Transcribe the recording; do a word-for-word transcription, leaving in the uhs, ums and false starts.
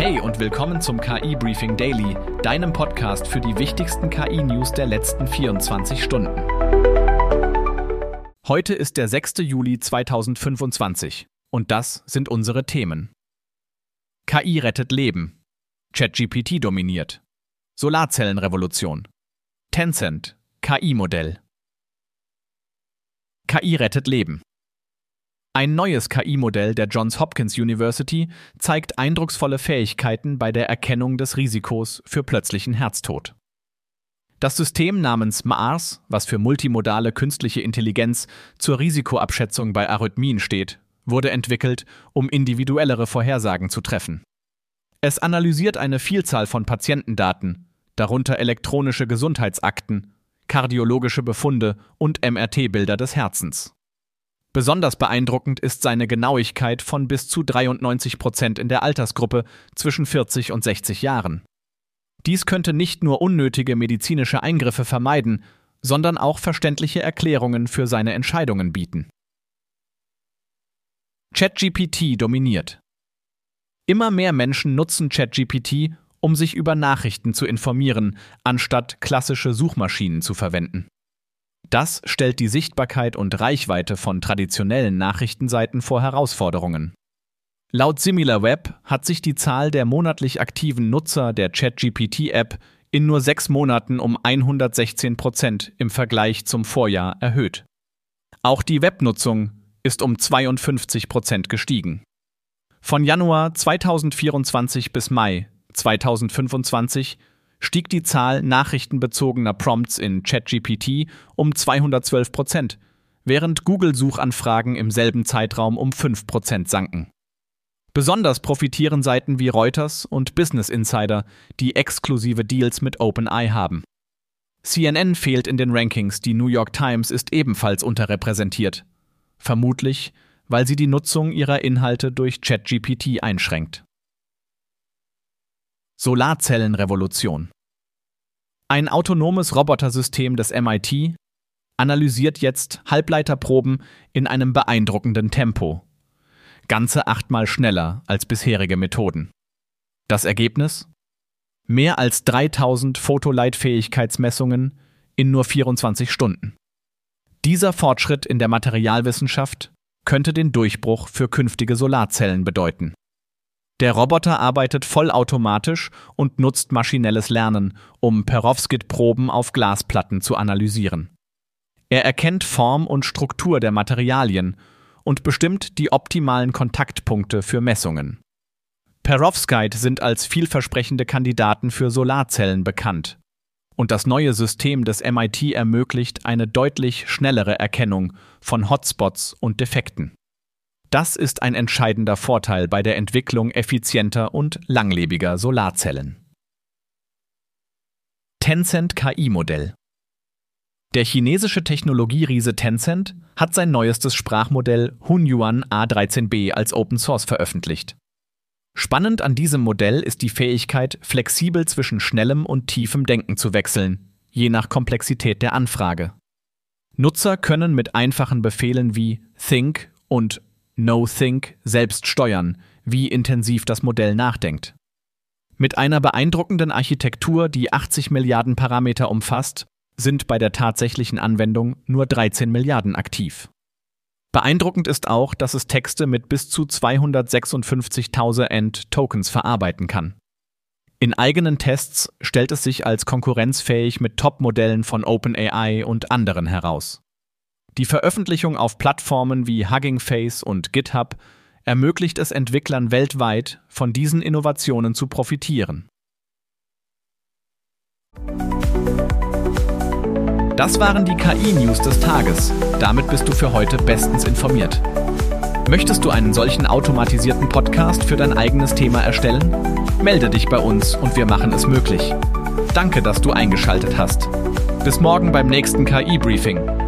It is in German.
Hey und willkommen zum K I-Briefing Daily, deinem Podcast für die wichtigsten K I-News der letzten vierundzwanzig Stunden. Heute ist der sechster Juli zweitausendfünfundzwanzig und das sind unsere Themen. K I rettet Leben. ChatGPT dominiert. Solarzellenrevolution. Tencent, K I-Modell. K I rettet Leben. Ein neues K I-Modell der Johns Hopkins University zeigt eindrucksvolle Fähigkeiten bei der Erkennung des Risikos für plötzlichen Herztod. Das System namens M A R S, was für multimodale künstliche Intelligenz zur Risikoabschätzung bei Arrhythmien steht, wurde entwickelt, um individuellere Vorhersagen zu treffen. Es analysiert eine Vielzahl von Patientendaten, darunter elektronische Gesundheitsakten, kardiologische Befunde und M R T-Bilder des Herzens. Besonders beeindruckend ist seine Genauigkeit von bis zu dreiundneunzig Prozent in der Altersgruppe zwischen vierzig und sechzig Jahren. Dies könnte nicht nur unnötige medizinische Eingriffe vermeiden, sondern auch verständliche Erklärungen für seine Entscheidungen bieten. ChatGPT dominiert. Immer mehr Menschen nutzen ChatGPT, um sich über Nachrichten zu informieren, anstatt klassische Suchmaschinen zu verwenden. Das stellt die Sichtbarkeit und Reichweite von traditionellen Nachrichtenseiten vor Herausforderungen. Laut SimilarWeb hat sich die Zahl der monatlich aktiven Nutzer der ChatGPT-App in nur sechs Monaten um hundertsechzehn Prozent im Vergleich zum Vorjahr erhöht. Auch die Webnutzung ist um zweiundfünfzig Prozent gestiegen. Von Januar zweitausendvierundzwanzig bis Mai zweitausendfünfundzwanzig stieg die Zahl nachrichtenbezogener Prompts in ChatGPT um zweihundertzwölf Prozent, während Google-Suchanfragen im selben Zeitraum um fünf Prozent sanken. Besonders profitieren Seiten wie Reuters und Business Insider, die exklusive Deals mit OpenAI haben. C N N fehlt in den Rankings, die New York Times ist ebenfalls unterrepräsentiert. Vermutlich, weil sie die Nutzung ihrer Inhalte durch ChatGPT einschränkt. Solarzellenrevolution. Ein autonomes Robotersystem des M I T analysiert jetzt Halbleiterproben in einem beeindruckenden Tempo. Ganze achtmal schneller als bisherige Methoden. Das Ergebnis? Mehr als dreitausend Fotoleitfähigkeitsmessungen in nur vierundzwanzig Stunden. Dieser Fortschritt in der Materialwissenschaft könnte den Durchbruch für künftige Solarzellen bedeuten. Der Roboter arbeitet vollautomatisch und nutzt maschinelles Lernen, um Perovskit-Proben auf Glasplatten zu analysieren. Er erkennt Form und Struktur der Materialien und bestimmt die optimalen Kontaktpunkte für Messungen. Perovskite sind als vielversprechende Kandidaten für Solarzellen bekannt. Und das neue System des M I T ermöglicht eine deutlich schnellere Erkennung von Hotspots und Defekten. Das ist ein entscheidender Vorteil bei der Entwicklung effizienter und langlebiger Solarzellen. Tencent K I-Modell. Der chinesische Technologieriese Tencent hat sein neuestes Sprachmodell Hunyuan A dreizehn b als Open Source veröffentlicht. Spannend an diesem Modell ist die Fähigkeit, flexibel zwischen schnellem und tiefem Denken zu wechseln, je nach Komplexität der Anfrage. Nutzer können mit einfachen Befehlen wie Think und No-Think selbst steuern, wie intensiv das Modell nachdenkt. Mit einer beeindruckenden Architektur, die achtzig Milliarden Parameter umfasst, sind bei der tatsächlichen Anwendung nur dreizehn Milliarden aktiv. Beeindruckend ist auch, dass es Texte mit bis zu zweihundertsechsundfünfzigtausend Tokens verarbeiten kann. In eigenen Tests stellt es sich als konkurrenzfähig mit Top-Modellen von OpenAI und anderen heraus. Die Veröffentlichung auf Plattformen wie Hugging Face und GitHub ermöglicht es Entwicklern weltweit, von diesen Innovationen zu profitieren. Das waren die K I-News des Tages. Damit bist du für heute bestens informiert. Möchtest du einen solchen automatisierten Podcast für dein eigenes Thema erstellen? Melde dich bei uns und wir machen es möglich. Danke, dass du eingeschaltet hast. Bis morgen beim nächsten K I-Briefing.